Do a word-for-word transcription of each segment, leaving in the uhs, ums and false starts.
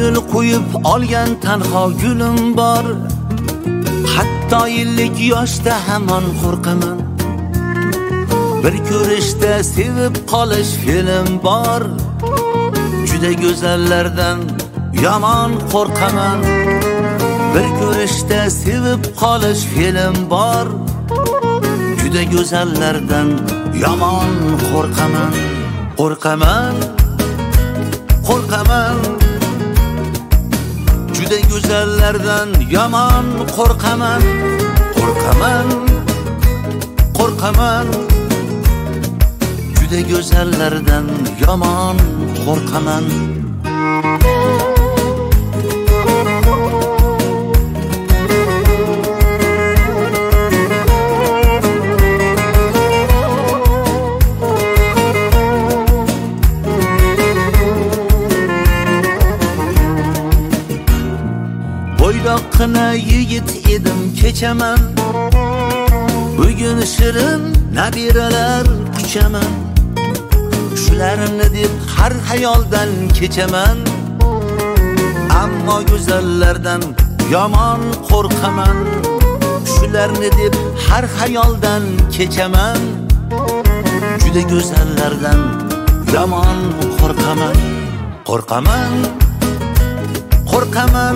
yo'l qo'yib olgan tanho gulim bor. Hatto ellik yoshda hamon qo'rqaman. Bir ko'rishda sevib qolish film bor. Juda go'zallardan yomon qo'rqaman. Bir ko'rishda sevib qolish film bor. Juda go'zallardan yomon qo'rqaman. Qo'rqaman, qo'rqaman. Juda go'zallardan yomon qo'rqaman. Qo'rqaman, qo'rqaman. Juda go'zallardan yomon qo'rqaman. Bo'ydoqqina yigit edim kechaman. Bugun shirin nabiralar kuchaman. Shularni deb har xayoldan kechaman. Ammo go'zallardan yomon qo'rqaman. Shularni deb har xayoldan kechaman. Juda go'zallardan yomon qo'rqaman. Qo'rqaman, qo'rqaman.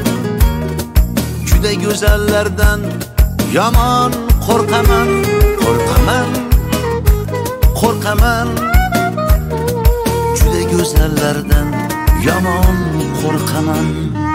Juda go'zallardan yomon qo'rqaman. Qo'rqaman, qo'rqaman. Juda go'zallardan yomon qo'rqaman.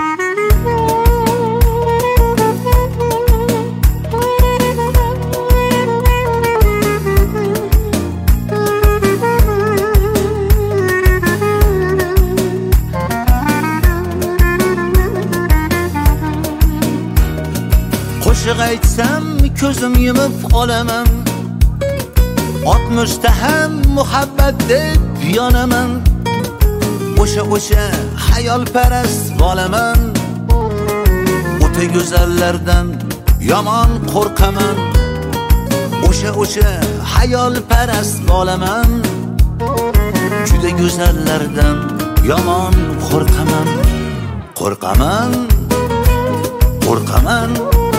Qo'shiq aytsam ko'zim yumib olaman. Oltmishda ham muhabbat deb yonaman. O'sha o'sha xayolparast bo'laman. O'ta go'zallardan yomon qo'rqaman. O'sha o'sha xayolparast bo'laman. Juda go'zallardan yomon qo'rqaman. Qo'rqaman, qo'rqaman.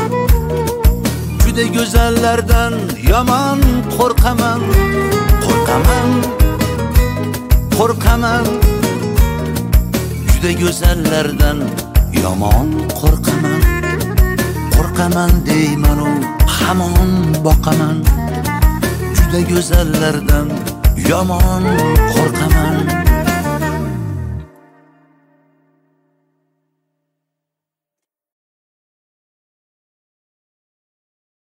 Juda go'zallardan yomon qo'rqaman. Qo'rqaman, qo'rqaman. Juda go'zallardan yomon qo'rqaman. Qo'rqaman deyman u hamon boqaman. Juda go'zallardan yomon qo'rqaman.